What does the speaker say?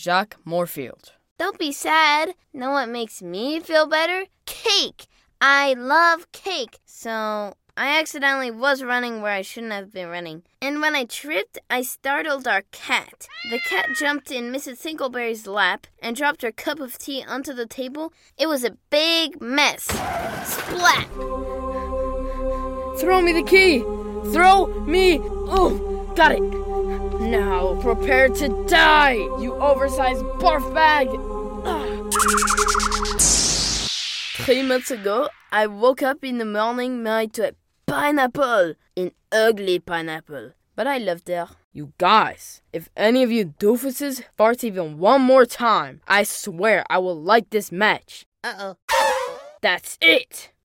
Jacques Moorfield. Don't be sad. Know what makes me feel better? Cake! I love cake. So I accidentally was running where I shouldn't have been running. And when I tripped, I startled our cat. The cat jumped in Mrs. Thinkleberry's lap and dropped her cup of tea onto the table. It was a big mess. Splat! Throw me the key! Throw me! Oh, got it! Now prepare to die, you oversized barf bag! 3 months ago, I woke up in the morning married to a pineapple. An ugly pineapple. But I loved her. You guys, if any of you doofuses fart even one more time, I swear I will like this match. Uh-oh. That's it!